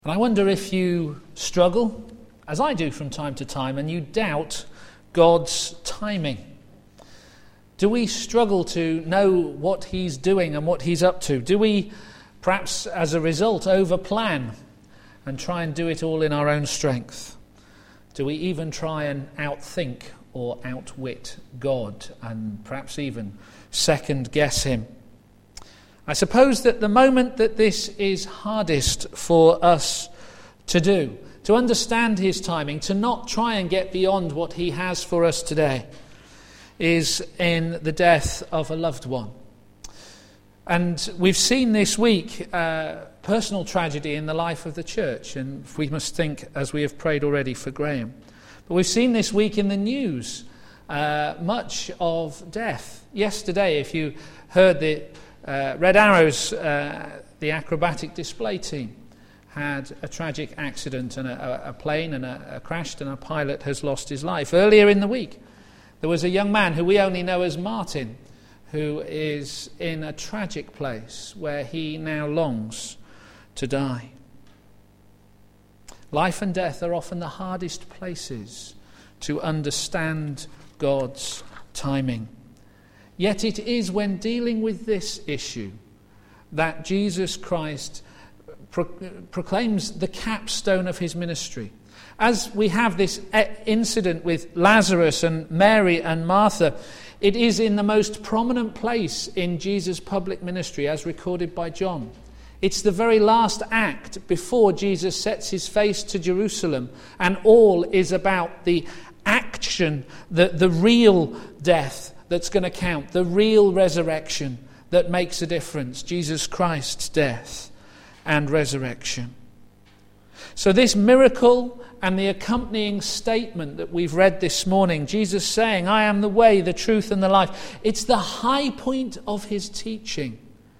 And I wonder if you struggle, as I do from time to time, and you doubt God's timing. Do we struggle to know what He's doing and what He's up to? Do we, perhaps as a result, overplan and try and do it all in our own strength? Do we even try and outthink or outwit God and perhaps even second guess Him? I suppose that the moment that this is hardest for us to do, to understand His timing, to not try and get beyond what He has for us today, is in the death of a loved one. And we've seen this week personal tragedy in the life of the church, and we must think, as we have prayed already, for Graham. But we've seen this week in the news much of death. Yesterday, if you heard the Red Arrows, the acrobatic display team, had a tragic accident and a plane crashed and a pilot has lost his life. Earlier in the week, there was a young man who we only know as Martin, who is in a tragic place where he now longs to die. Life and death are often the hardest places to understand God's timing. Yet it is when dealing with this issue that Jesus Christ proclaims the capstone of His ministry. As we have this incident with Lazarus and Mary and Martha, it is in the most prominent place in Jesus' public ministry as recorded by John. It's the very last act before Jesus sets His face to Jerusalem, and all is about the action, the real death that's going to count, the real resurrection that makes a difference, Jesus Christ's death and resurrection. So this miracle and the accompanying statement that we've read this morning, Jesus saying, I am the way, the truth and the life, it's the high point of His teaching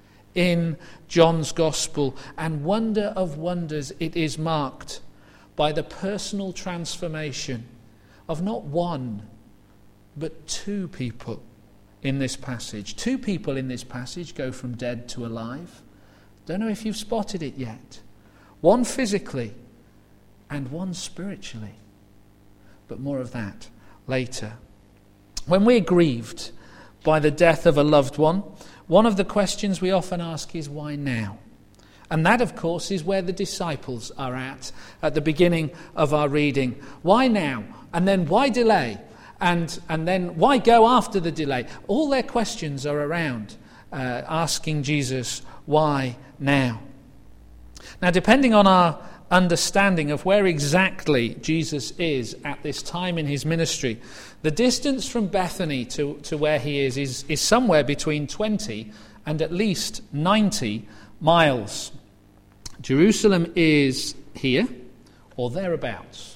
in John's Gospel. And wonder of wonders, it is marked by the personal transformation of not one, but two people in this passage. Two people in this passage go from dead to alive. Don't know if you've spotted it yet. One physically and one spiritually. But more of that later. When we're grieved by the death of a loved one of the questions we often ask is, why now? And that, of course, is where the disciples are at the beginning of our reading. Why now? And then why delay? And then why go after the delay? All their questions are around asking Jesus, why now? Now, depending on our understanding of where exactly Jesus is at this time in His ministry, the distance from Bethany to where He is somewhere between 20 and at least 90 miles. Jerusalem is here, or thereabouts.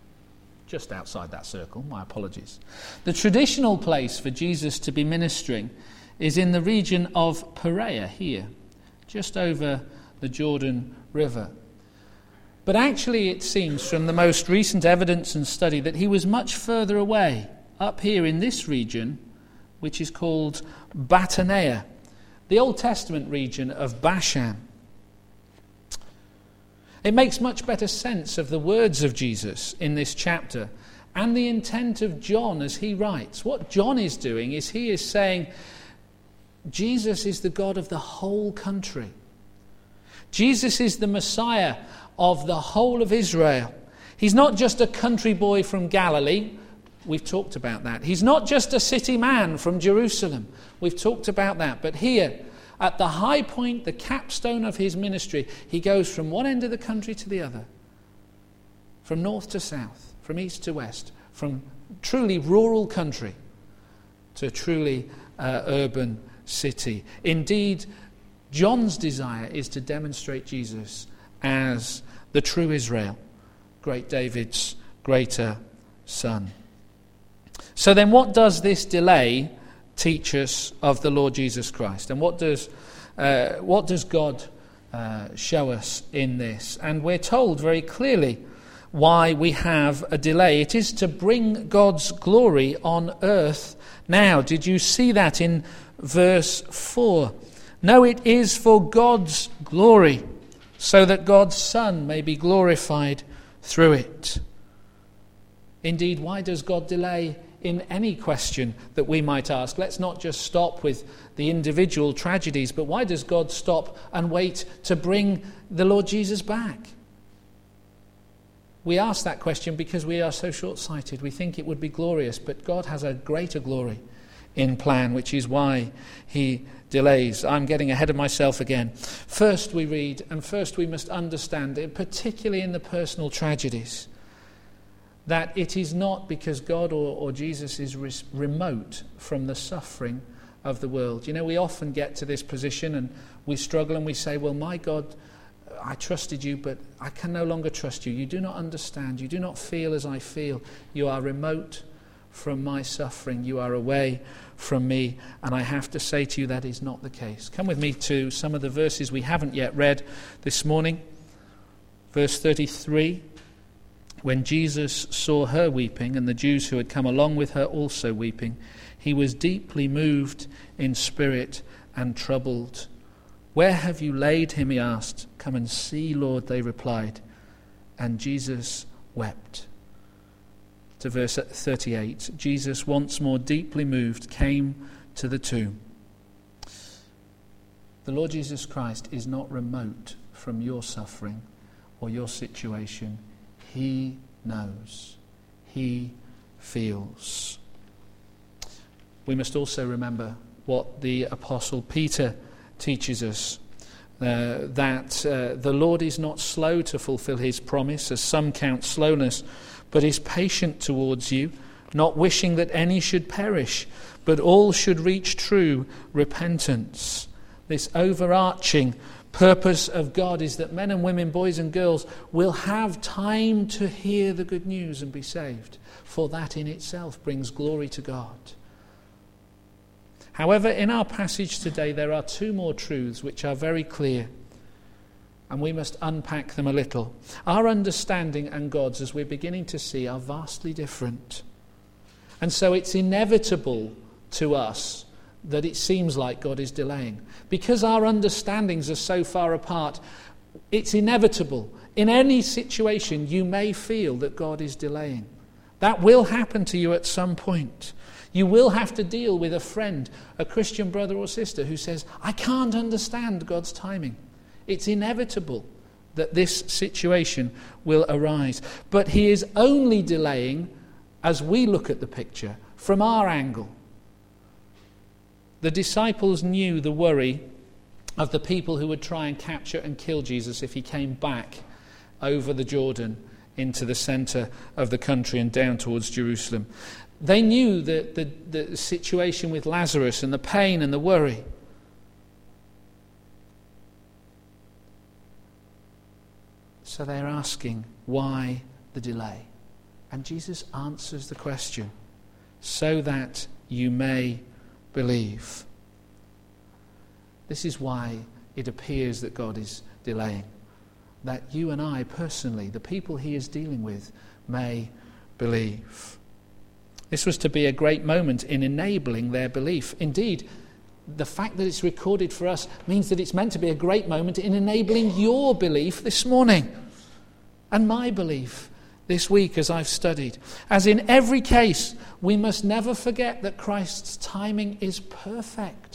Just outside that circle, my apologies. The traditional place for Jesus to be ministering is in the region of Perea here, just over the Jordan River. But actually it seems from the most recent evidence and study that He was much further away, up here in this region, which is called Batanea, the Old Testament region of Bashan. It makes much better sense of the words of Jesus in this chapter and the intent of John as he writes. What John is doing is he is saying Jesus is the God of the whole country. Jesus is the Messiah of the whole of Israel. He's not just a country boy from Galilee. We've talked about that. He's not just a city man from Jerusalem. We've talked about that. But here, at the high point, the capstone of His ministry, He goes from one end of the country to the other, from north to south, from east to west, from truly rural country to a truly urban city. Indeed, John's desire is to demonstrate Jesus as the true Israel, great David's greater son. So then what does this delay teach us of the Lord Jesus Christ? And what does God show us in this? And we're told very clearly why we have a delay. It is to bring God's glory on earth now. Did you see that in verse 4? No, it is for God's glory so that God's Son may be glorified through it. Indeed, why does God delay in any question that we might ask? Let's not just stop with the individual tragedies, but why does God stop and wait to bring the Lord Jesus back? We ask that question because we are so short-sighted. We think it would be glorious, but God has a greater glory in plan, which is why he delays. I'm getting ahead of myself again. First we read, and first we must understand, particularly in the personal tragedies, that it is not because God or Jesus is remote from the suffering of the world. You know, we often get to this position and we struggle and we say, well, my God, I trusted you, but I can no longer trust you. You do not understand. You do not feel as I feel. You are remote from my suffering. You are away from me. And I have to say to you that is not the case. Come with me to some of the verses we haven't yet read this morning. Verse 33. When Jesus saw her weeping, and the Jews who had come along with her also weeping, he was deeply moved in spirit and troubled. Where have you laid him? He asked. Come and see, Lord, they replied. And Jesus wept. To verse 38. Jesus, once more deeply moved, came to the tomb. The Lord Jesus Christ is not remote from your suffering or your situation. He knows. He feels. We must also remember what the Apostle Peter teaches us, that the Lord is not slow to fulfill his promise, as some count slowness, but is patient towards you, not wishing that any should perish, but all should reach true repentance. This overarching purpose of God is that men and women, boys and girls, will have time to hear the good news and be saved, for that in itself brings glory to God. However, in our passage today there are two more truths which are very clear, and we must unpack them a little. Our understanding and God's, as we're beginning to see, are vastly different. And so it's inevitable to us that it seems like God is delaying. Because our understandings are so far apart, it's inevitable. In any situation, you may feel that God is delaying. That will happen to you at some point. You will have to deal with a friend, a Christian brother or sister who says, I can't understand God's timing. It's inevitable that this situation will arise. But he is only delaying as we look at the picture from our angle. The disciples knew the worry of the people who would try and capture and kill Jesus if he came back over the Jordan into the centre of the country and down towards Jerusalem. They knew the situation with Lazarus and the pain and the worry. So they're asking, why the delay? And Jesus answers the question, so that you may believe. This is why it appears that God is delaying. That you and I personally, the people he is dealing with, may believe. This was to be a great moment in enabling their belief. Indeed, the fact that it's recorded for us means that it's meant to be a great moment in enabling your belief this morning and my belief this week as I've studied. As in every case, we must never forget that Christ's timing is perfect.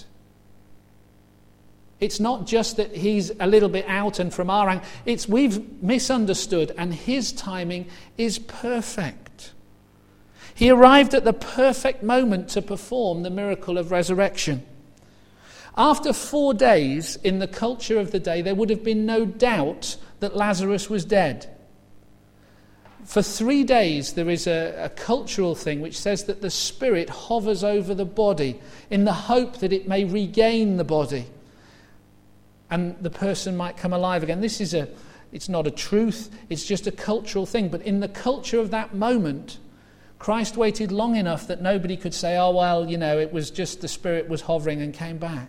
It's not just that he's a little bit out and from our angle. It's we've misunderstood, and his timing is perfect. He arrived at the perfect moment to perform the miracle of resurrection. After 4 days, in the culture of the day, there would have been no doubt that Lazarus was dead. For 3 days, there is a cultural thing which says that the spirit hovers over the body in the hope that it may regain the body and the person might come alive again. It's not a truth, it's just a cultural thing. But in the culture of that moment, Christ waited long enough that nobody could say, oh, well, it was just the spirit was hovering and came back.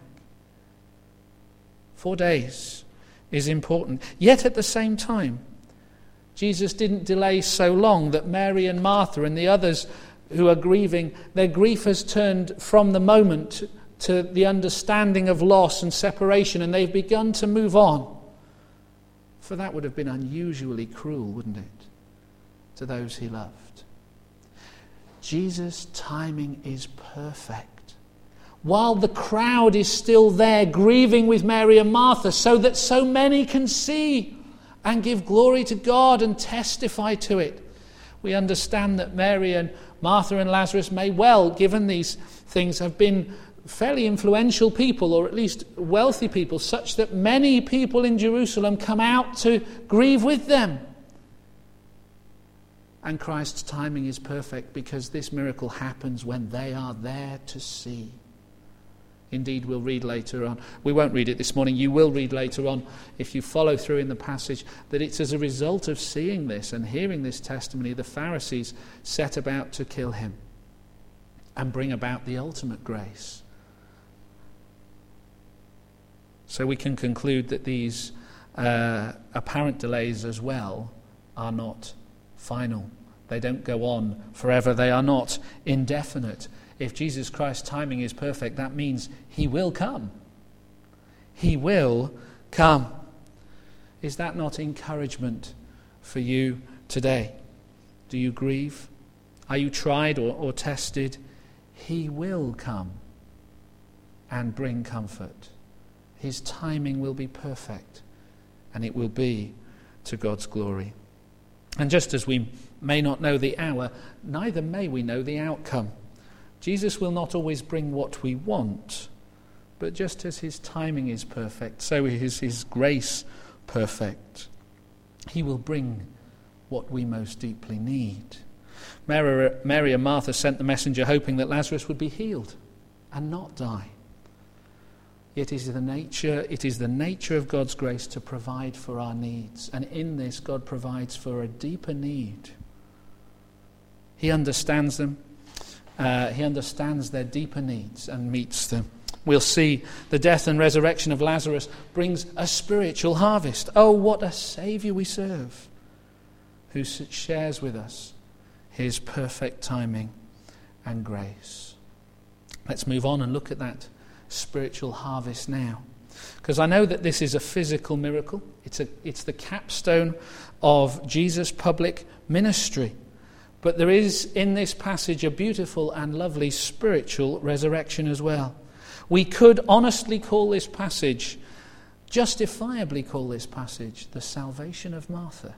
4 days is important. Yet at the same time, Jesus didn't delay so long that Mary and Martha and the others who are grieving, their grief has turned from the moment to the understanding of loss and separation, and they've begun to move on. For that would have been unusually cruel, wouldn't it, to those he loved. Jesus' timing is perfect. While the crowd is still there grieving with Mary and Martha, so that so many can see and give glory to God and testify to it. We understand that Mary and Martha and Lazarus may well, given these things, have been fairly influential people, or at least wealthy people, such that many people in Jerusalem come out to grieve with them. And Christ's timing is perfect because this miracle happens when they are there to see. Indeed, we'll read later on. We won't read it this morning. You will read later on, if you follow through in the passage, that it's as a result of seeing this and hearing this testimony, the Pharisees set about to kill him and bring about the ultimate grace. So we can conclude that these apparent delays as well are not final. They don't go on forever. They are not indefinite. If Jesus Christ's timing is perfect, that means he will come. He will come. Is that not encouragement for you today? Do you grieve? Are you tried or tested? He will come and bring comfort. His timing will be perfect, and it will be to God's glory. And just as we may not know the hour, neither may we know the outcome. Jesus will not always bring what we want, but just as his timing is perfect, so is his grace perfect. He will bring what we most deeply need. Mary and Martha sent the messenger hoping that Lazarus would be healed and not die. Yet it is the nature of God's grace to provide for our needs. And in this, God provides for a deeper need. He understands them. He understands their deeper needs and meets them. We'll see the death and resurrection of Lazarus brings a spiritual harvest. Oh, what a Saviour we serve, who shares with us his perfect timing and grace. Let's move on and look at that spiritual harvest now, because I know that this is a physical miracle. It's the capstone of Jesus' public ministry, but there is in this passage a beautiful and lovely spiritual resurrection as well. We could honestly call this passage, justifiably call this passage, the salvation of Martha,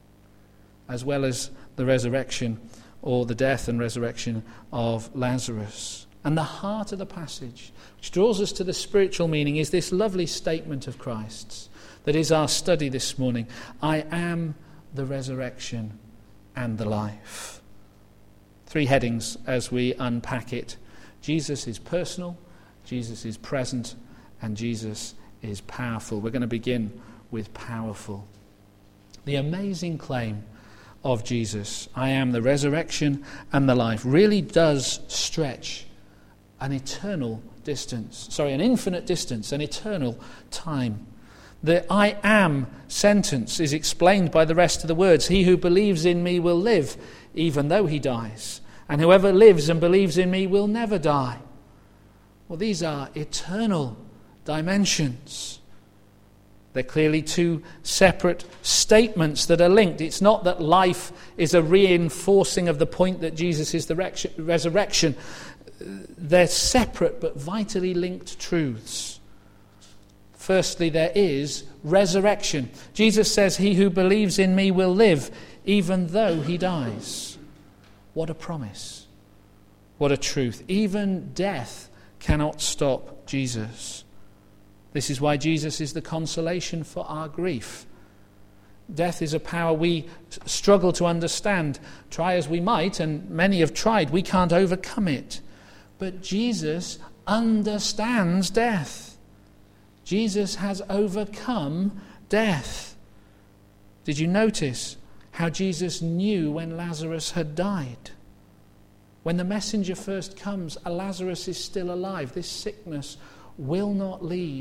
as well as the resurrection or the death and resurrection of Lazarus. And the heart of the passage, which draws us to the spiritual meaning, is this lovely statement of Christ's that is our study this morning. I am the resurrection and the life. 3 headings as we unpack it. Jesus is personal, Jesus is present, and Jesus is powerful. We're going to begin with powerful. The amazing claim of Jesus, I am the resurrection and the life, really does stretch an infinite distance, an eternal time. The I am sentence is explained by the rest of the words. He who believes in me will live, even though he dies. And whoever lives and believes in me will never die. Well, these are eternal dimensions. They're clearly 2 separate statements that are linked. It's not that life is a reinforcing of the point that Jesus is the resurrection. They're separate but vitally linked truths. Firstly, there is resurrection. Jesus says, he who believes in me will live, even though he dies. What a promise. What a truth. Even death cannot stop Jesus. This is why Jesus is the consolation for our grief. Death is a power we struggle to understand. Try as we might, and many have tried, we can't overcome it. But Jesus understands death. Jesus has overcome death. Did you notice how Jesus knew when Lazarus had died? When the messenger first comes, Lazarus is still alive. This sickness will not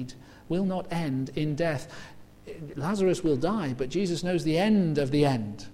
end in death. Lazarus will die, but Jesus knows the end of the end,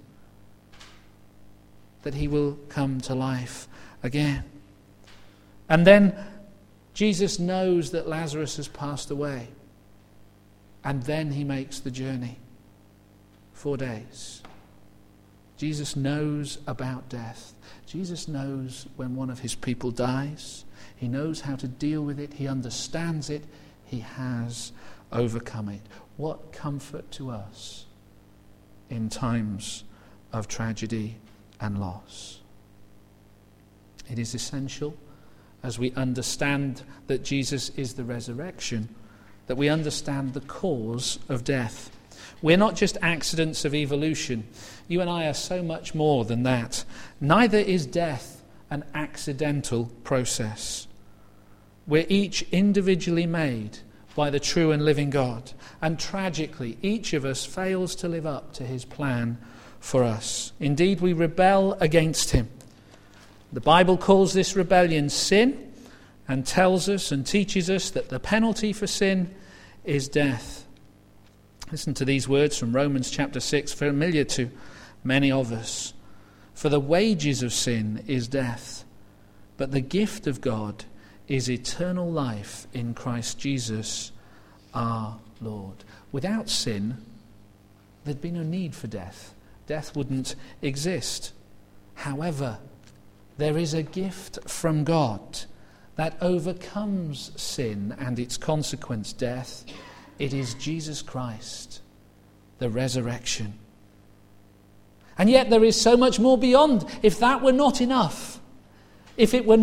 that he will come to life again. And then Jesus knows that Lazarus has passed away. And then he makes the journey. 4 days. Jesus knows about death. Jesus knows when one of his people dies. He knows how to deal with it. He understands it. He has overcome it. What comfort to us in times of tragedy and loss. It is essential, as we understand that Jesus is the resurrection, that we understand the cause of death. We're not just accidents of evolution. You and I are so much more than that. Neither is death an accidental process. We're each individually made by the true and living God. And tragically, each of us fails to live up to his plan for us. Indeed, we rebel against him. The Bible calls this rebellion sin and tells us and teaches us that the penalty for sin is death. Listen to these words from Romans chapter 6, familiar to many of us. For the wages of sin is death, but the gift of God is eternal life in Christ Jesus our Lord. Without sin, there'd be no need for death. Death wouldn't exist. However, there is a gift from God that overcomes sin and its consequence, death. It is Jesus Christ, the resurrection. And yet there is so much more beyond. If that were not enough, if that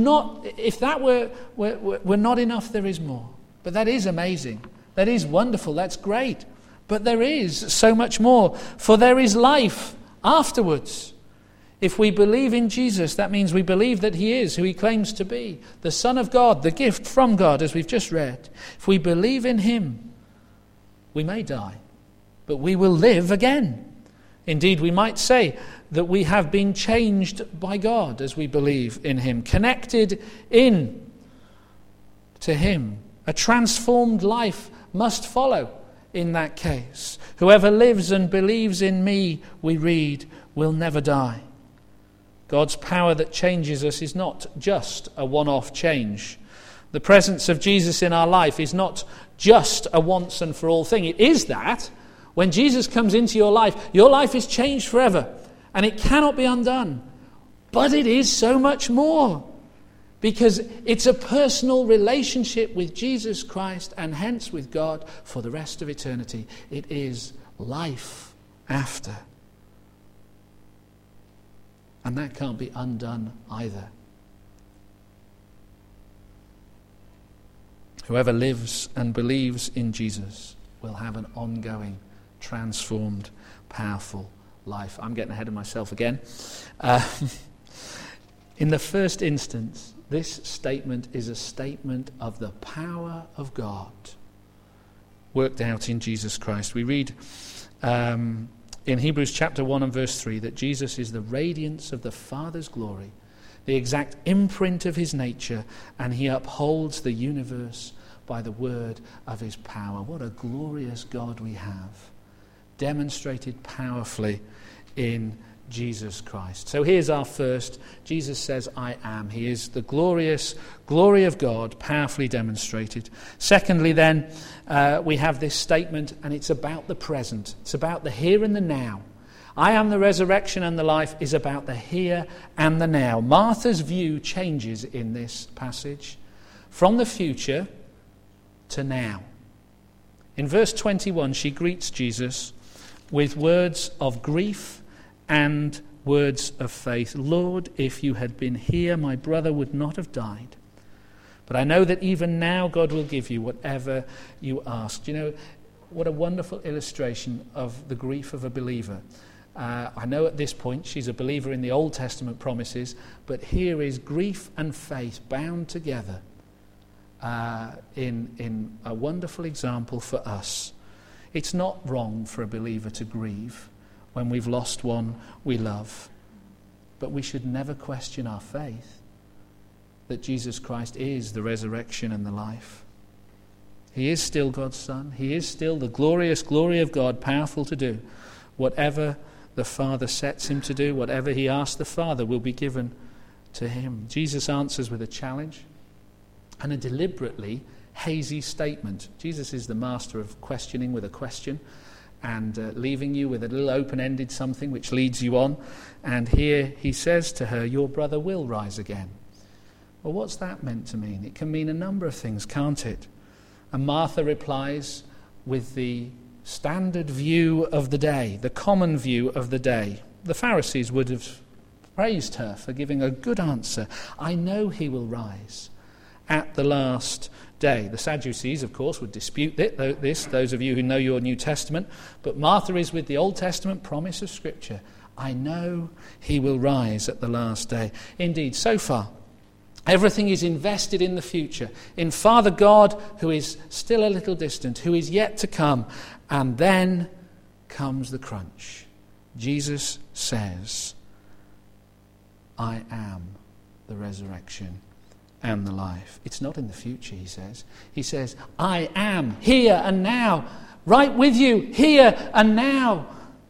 were not enough, there is more. But that is amazing. That is wonderful. That's great. But there is so much more. For there is life afterwards. If we believe in Jesus, that means we believe that he is who he claims to be, the Son of God, the gift from God, as we've just read. If we believe in him, we may die, but we will live again. Indeed, we might say that we have been changed by God as we believe in him, connected in to him. A transformed life must follow in that case. Whoever lives and believes in me, we read, will never die. God's power that changes us is not just a one-off change. The presence of Jesus in our life is not just a once and for all thing. It is that. When Jesus comes into your life is changed forever, and it cannot be undone. But it is so much more, because it's a personal relationship with Jesus Christ and hence with God for the rest of eternity. It is life after. And that can't be undone either. Whoever lives and believes in Jesus will have an ongoing, transformed, powerful life. I'm getting ahead of myself again. In the first instance, this statement is a statement of the power of God worked out in Jesus Christ. We read in Hebrews chapter 1 and verse 3 that Jesus is the radiance of the Father's glory, the exact imprint of his nature, and he upholds the universe by the word of his power. What a glorious God we have, demonstrated powerfully in Jesus Christ. So here's our first. Jesus says, I am. He is the glorious glory of God, powerfully demonstrated. Secondly, then, we have this statement, and it's about the present. It's about the here and the now. I am the resurrection and the life is about the here and the now. Martha's view changes in this passage from the future to now. In verse 21, she greets Jesus with words of grief and words of faith. Lord, if you had been here, my brother would not have died. But I know that even now God will give you whatever you ask. You know, what a wonderful illustration of the grief of a believer. I know at this point she's a believer in the Old Testament promises, but here is grief and faith bound together in a wonderful example for us. It's not wrong for a believer to grieve when we've lost one we love, but we should never question our faith that Jesus Christ is the resurrection and the life. He is still God's Son. He is still the glorious glory of God, powerful to do whatever the Father sets him to do. Whatever he asks the Father will be given to him. Jesus answers with a challenge and a deliberately hazy statement. Jesus is the master of questioning with a question. and leaving you with a little open-ended something which leads you on. And here he says to her, your brother will rise again. Well, what's that meant to mean? It can mean a number of things, can't it? And Martha replies with the standard view of the day, the common view of the day. The Pharisees would have praised her for giving a good answer. I know he will rise at the last day. The Sadducees, of course, would dispute this, those of you who know your New Testament. But Martha is with the Old Testament promise of Scripture. I know he will rise at the last day. Indeed, so far, everything is invested in the future, in Father God, who is still a little distant, who is yet to come. And then comes the crunch. Jesus says, I am the resurrection and the life. It's not in the future, he says. He says, I am here and now, right with you, here and now.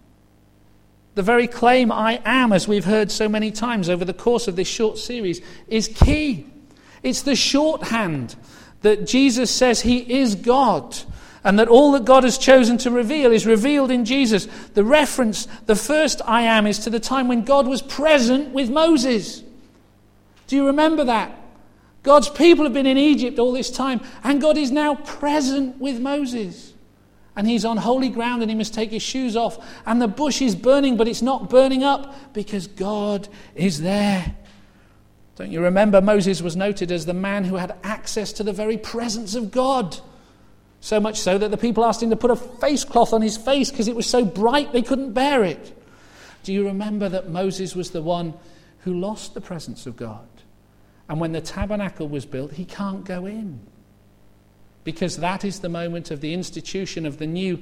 The very claim, I am, as we've heard so many times over the course of this short series, is key. It's the shorthand that Jesus says he is God, and that all that God has chosen to reveal is revealed in Jesus. The reference, the first I am, is to the time when God was present with Moses. Do you remember that? God's people have been in Egypt all this time, and God is now present with Moses. And he's on holy ground, and he must take his shoes off. And the bush is burning, but it's not burning up because God is there. Don't you remember Moses was noted as the man who had access to the very presence of God? So much so that the people asked him to put a face cloth on his face because it was so bright they couldn't bear it. Do you remember that Moses was the one who lost the presence of God? And when the tabernacle was built, he can't go in. Because that is the moment of the institution of the new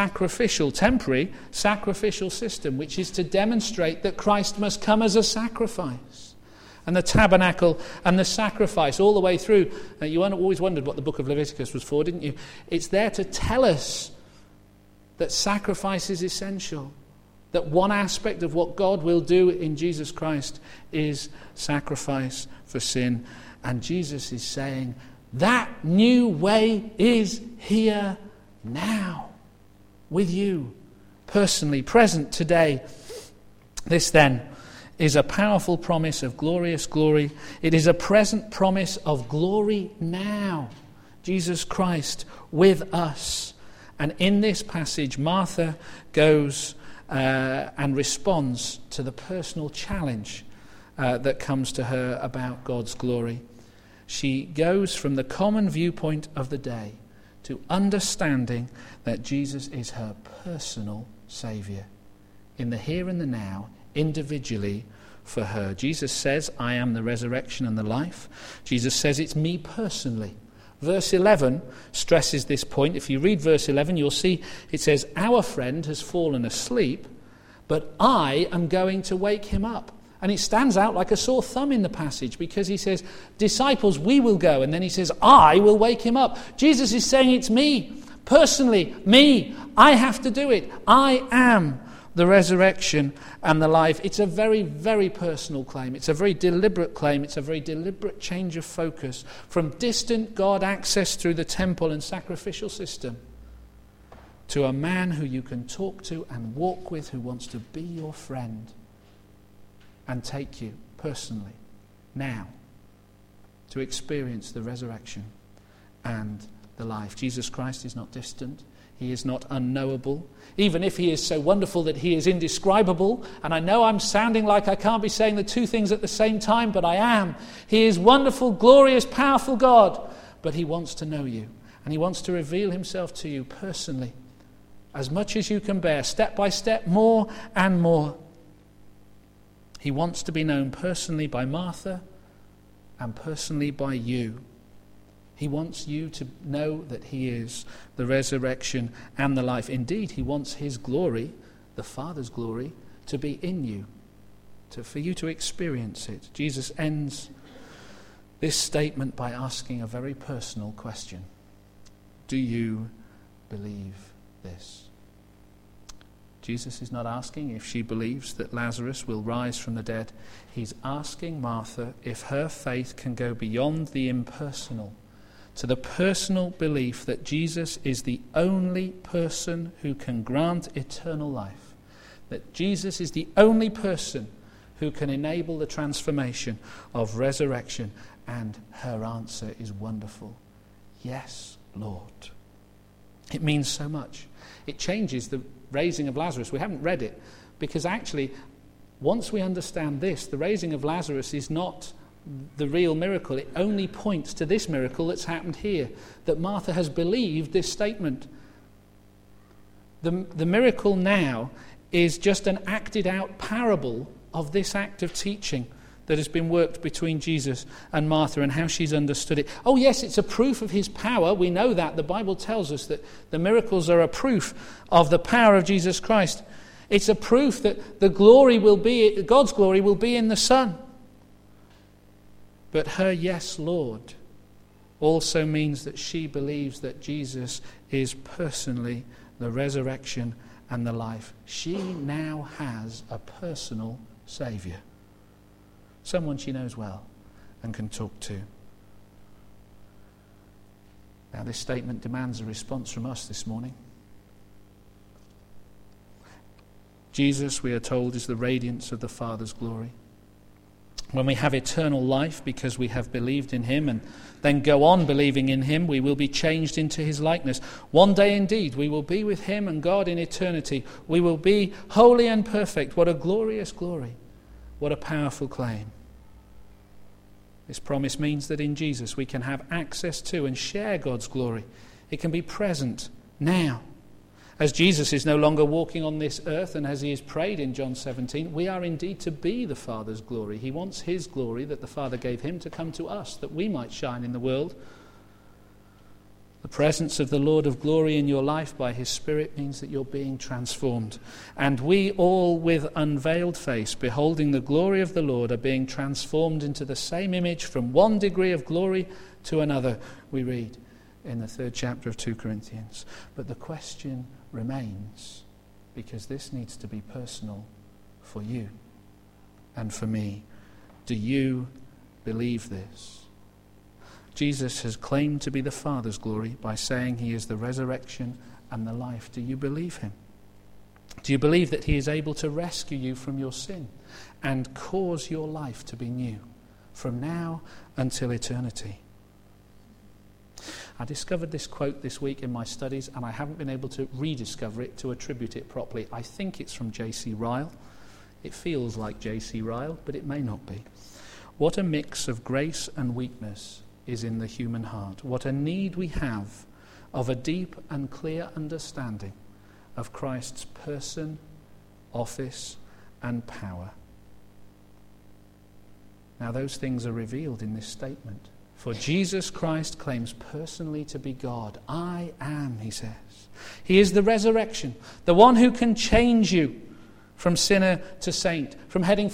temporary sacrificial system, which is to demonstrate that Christ must come as a sacrifice. And the tabernacle and the sacrifice all the way through. You always wondered what the book of Leviticus was for, didn't you? It's there to tell us that sacrifice is essential. That one aspect of what God will do in Jesus Christ is sacrifice for sin. And Jesus is saying, that new way is here now, with you, personally, present today. This then is a powerful promise of glorious glory. It is a present promise of glory now. Jesus Christ with us. And in this passage, Martha goes and responds to the personal challenge that comes to her about God's glory. She goes from the common viewpoint of the day to understanding that Jesus is her personal Saviour. In the here and the now, individually for her. Jesus says, I am the resurrection and the life. Jesus says it's me personally. Verse 11 stresses this point. If you read verse 11, you'll see it says, our friend has fallen asleep, but I am going to wake him up. And it stands out like a sore thumb in the passage because he says, disciples, we will go. And then he says, I will wake him up. Jesus is saying it's me, personally, me. I have to do it. I am the resurrection and the life. It's a very, very personal claim. It's a very deliberate claim. It's a very deliberate change of focus from distant God access through the temple and sacrificial system to a man who you can talk to and walk with, who wants to be your friend and take you personally now to experience the resurrection and the life. Jesus Christ is not distant. He is not unknowable. Even if he is so wonderful that he is indescribable, and I know I'm sounding like I can't be saying the two things at the same time, but I am. He is wonderful, glorious, powerful God, but he wants to know you, and he wants to reveal himself to you personally, as much as you can bear, step by step, more and more. He wants to be known personally by Martha and personally by you. He wants you to know that he is the resurrection and the life. Indeed, he wants his glory, the Father's glory, to be in you, for you to experience it. Jesus ends this statement by asking a very personal question. Do you believe this? Jesus is not asking if she believes that Lazarus will rise from the dead. He's asking Martha if her faith can go beyond the impersonal to the personal belief that Jesus is the only person who can grant eternal life, that Jesus is the only person who can enable the transformation of resurrection. And her answer is wonderful. Yes, Lord. It means so much. It changes the raising of Lazarus. We haven't read it because actually, once we understand this, the raising of Lazarus is not the real miracle. It only points to this miracle that's happened here, that Martha has believed this statement. The miracle now is just an acted out parable of this act of teaching that has been worked between Jesus and Martha and how she's understood it. Oh yes, it's a proof of his power. We know that. The Bible tells us that the miracles are a proof of the power of Jesus Christ. It's a proof that God's glory will be in the Son. But her yes, Lord, also means that she believes that Jesus is personally the resurrection and the life. She now has a personal Saviour, someone she knows well and can talk to. Now, this statement demands a response from us this morning. Jesus, we are told, is the radiance of the Father's glory. When we have eternal life because we have believed in him and then go on believing in him, we will be changed into his likeness. One day indeed we will be with him and God in eternity. We will be holy and perfect. What a glorious glory. What a powerful claim. This promise means that in Jesus we can have access to and share God's glory. It can be present now. As Jesus is no longer walking on this earth, and as he is prayed in John 17, we are indeed to be the Father's glory. He wants his glory that the Father gave him to come to us, that we might shine in the world. The presence of the Lord of glory in your life by his Spirit means that you're being transformed. And we all, with unveiled face, beholding the glory of the Lord, are being transformed into the same image from one degree of glory to another, we read in the 3rd chapter of 2 Corinthians. But the question remains, because this needs to be personal for you and for me. Do you believe this? Jesus has claimed to be the Father's glory by saying he is the resurrection and the life. Do you believe him? Do you believe that he is able to rescue you from your sin and cause your life to be new from now until eternity? I discovered this quote this week in my studies, and I haven't been able to rediscover it to attribute it properly. I think it's from J.C. Ryle. It feels like J.C. Ryle, but it may not be. What a mix of grace and weakness is in the human heart. What a need we have of a deep and clear understanding of Christ's person, office, and power. Now, those things are revealed in this statement. For Jesus Christ claims personally to be God. I am, he says. He is the resurrection, the one who can change you from sinner to saint, from heading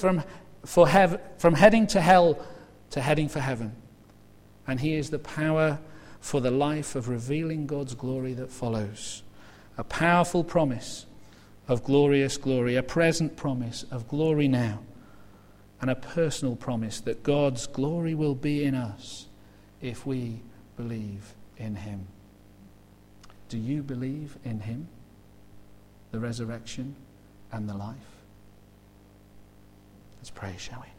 to hell to heading for heaven. And he is the power for the life of revealing God's glory that follows. A powerful promise of glorious glory, a present promise of glory now, and a personal promise that God's glory will be in us if we believe in him. Do you believe in him, the resurrection and the life? Let's pray, shall we?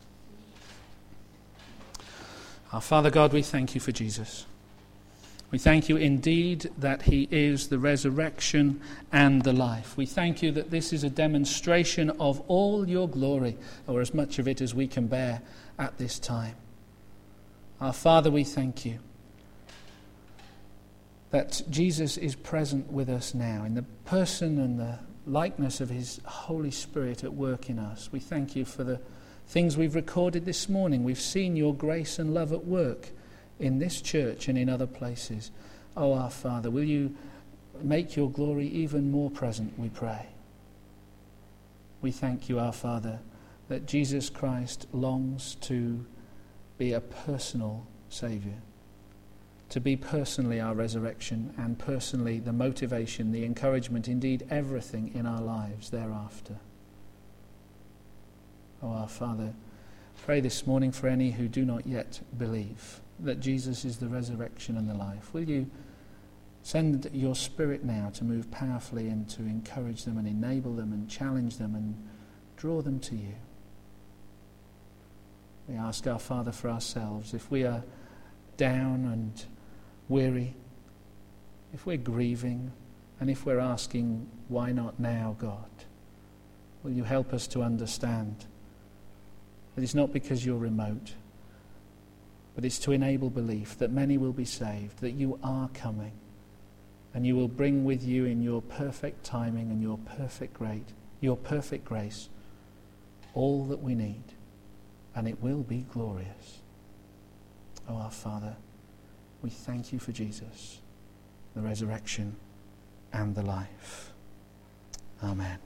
Our Father God, we thank you for Jesus. We thank you indeed that he is the resurrection and the life. We thank you that this is a demonstration of all your glory, or as much of it as we can bear at this time. Our Father, we thank you that Jesus is present with us now in the person and the likeness of his Holy Spirit at work in us. We thank you for the things we've recorded this morning. We've seen your grace and love at work in this church and in other places. Oh, our Father, will you make your glory even more present, we pray. We thank you, our Father, that Jesus Christ longs to be a personal Saviour, to be personally our resurrection and personally the motivation, the encouragement, indeed everything in our lives thereafter. Oh, our Father, pray this morning for any who do not yet believe. that Jesus is the resurrection and the life. Will you send your Spirit now to move powerfully and to encourage them and enable them and challenge them and draw them to you? We ask our Father for ourselves. If we are down and weary, if we're grieving, and if we're asking, why not now, God? Will you help us to understand that it's not because you're remote, but it's to enable belief that many will be saved, that you are coming, and you will bring with you in your perfect timing and your perfect grace all that we need, and it will be glorious. Oh, our Father, we thank you for Jesus, the resurrection and the life. Amen.